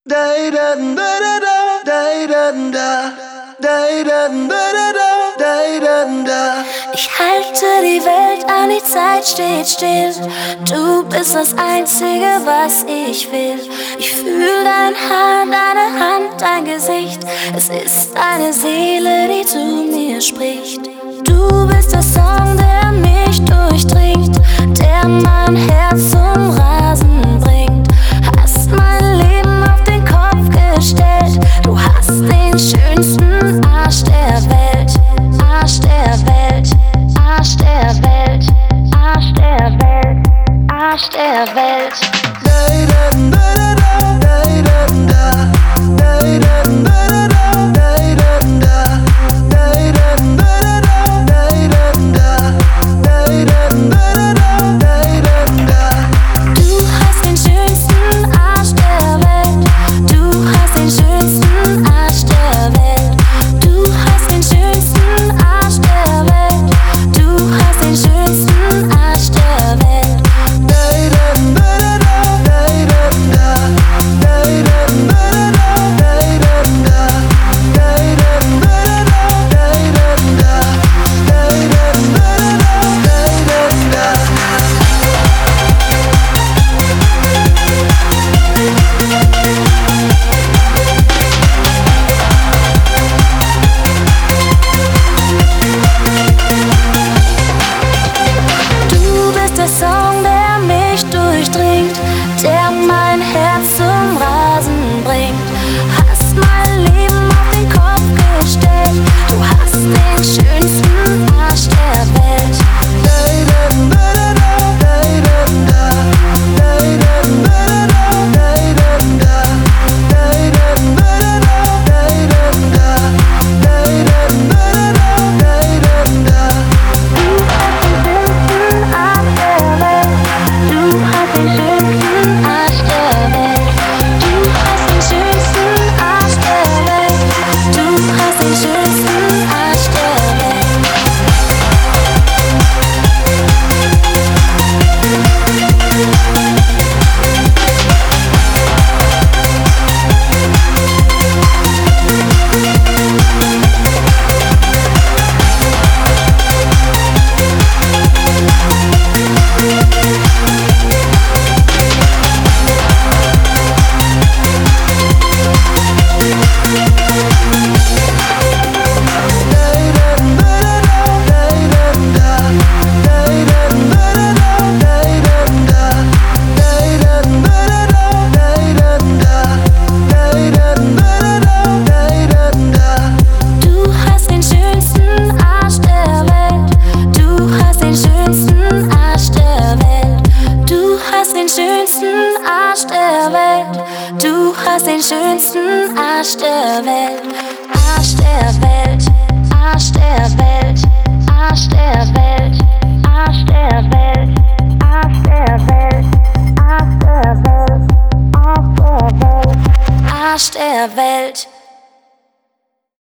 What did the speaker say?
Ich halte die Welt an, die Zeit steht still. Du bist das Einzige, was ich will. Ich fühl dein Haar, deine Hand, dein Gesicht. Es ist deine Seele, die zu mir spricht. Du bist der Song, der mich durchdringt, der mein Herz zum Rasen bringt. Hast mein Leben auf den Kopf gestellt. Du hast den schönsten Arsch der Welt. Arsch der Welt, Arsch der Welt, Arsch der Welt, Arsch der Welt. Der mein Herz zum Rasen bringt. Hast mein Leben auf den Kopf gestellt. Du hast den schönsten Arsch der Welt. Du hast den schönsten Arsch der Welt. Arsch der Welt, Arsch der Welt, Arsch der Welt, Arsch der Welt, Arsch der Welt, Arsch der Welt, Arsch der Welt, Arsch der Welt.